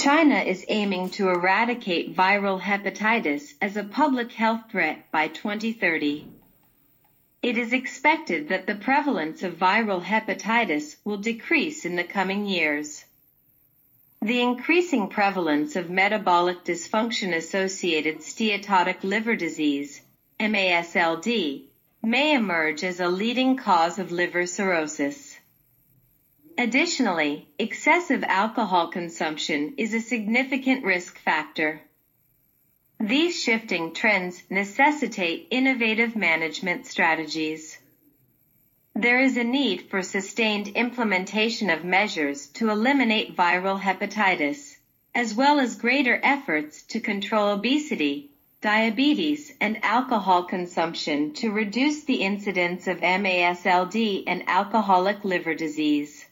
China is aiming to eradicate viral hepatitis as a public health threat by 2030. It is expected that the prevalence of viral hepatitis will decrease in the coming years. The increasing prevalence of metabolic dysfunction-associated steatotic liver disease, MASLD, may emerge as a leading cause of liver cirrhosis. Additionally, excessive alcohol consumption is a significant risk factor. These shifting trends necessitate innovative management strategies. There is a need for sustained implementation of measures to eliminate viral hepatitis, as well as greater efforts to control obesity, diabetes, and alcohol consumption to reduce the incidence of MASLD and alcoholic liver disease.